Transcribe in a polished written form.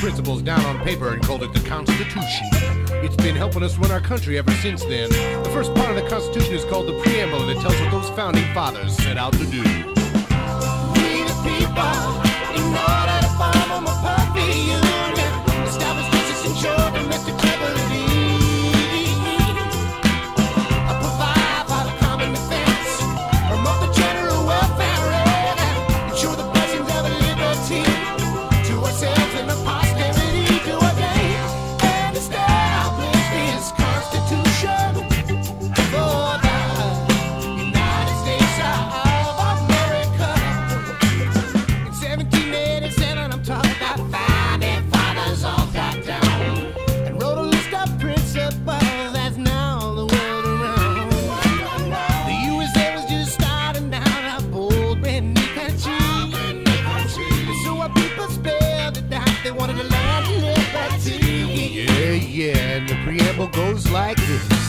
principles down on paper and called it the Constitution. It's been helping us run our country ever since then. The first part of the Constitution is called the Preamble, and it tells what those founding fathers set out to do. We the people, in order to form a perfect union, establish justice, ensure domestic stability, provide for the common defense, promote the general welfare, and ensure the blessings of liberty to ourselves and the posterity to our day, and establish this Constitution for the United States of America. In 1787, I'm talking about founding fathers all got down and wrote a list of principles that's now the world around. The USA was just starting down a bold brand new country. So our people spelled it out. They wanted a land of liberty. Yeah, and the preamble goes like this.